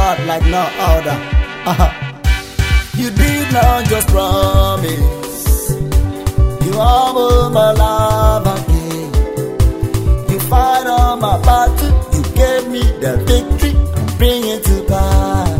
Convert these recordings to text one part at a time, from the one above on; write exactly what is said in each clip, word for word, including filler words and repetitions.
God like no other. Uh-huh. You did not just promise, you humble my love again. You fight on my battle, you gave me the victory, and bring it to pass.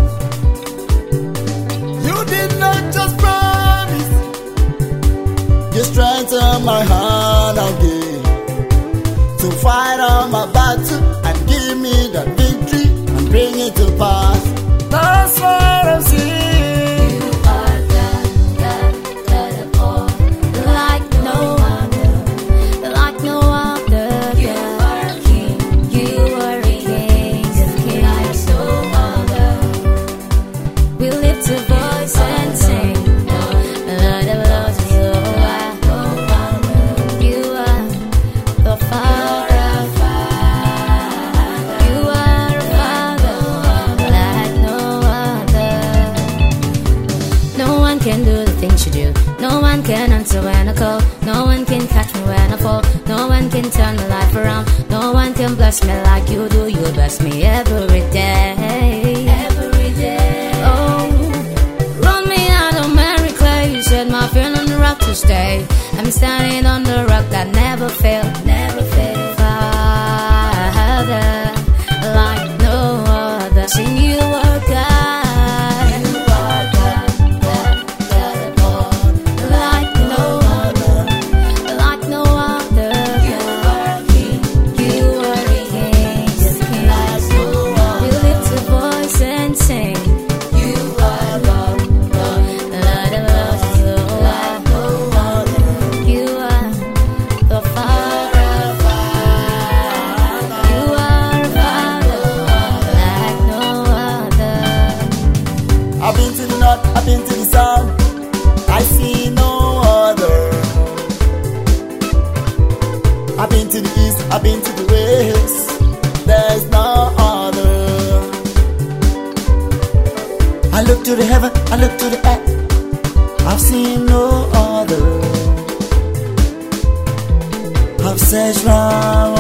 You did not just promise, you strengthen my hand again. To fight on my battle and give me the victory and bring it to pass. That's what I'm seeing. You are God, God, God of all, like no other, like no other. You are a king, you are a king, just king like no other. We lift a voice and sing, Lord of Lords, you are no other. You are the Father. Can do the things you do. No one can answer when I call. No one can catch me when I fall. No one can turn my life around. No one can bless me like you do. You bless me every day. Every day. Oh, run me out of Mary Clay. You said my feet on the rock to stay. I'm standing on the rock that never failed. Never failed. Father, like no other. Sing you are God. I've been to the north, I've been to the south, I see no other. I've been to the east, I've been to the west, there's no other. I look to the heaven, I look to the earth, I've seen no other. I've searched round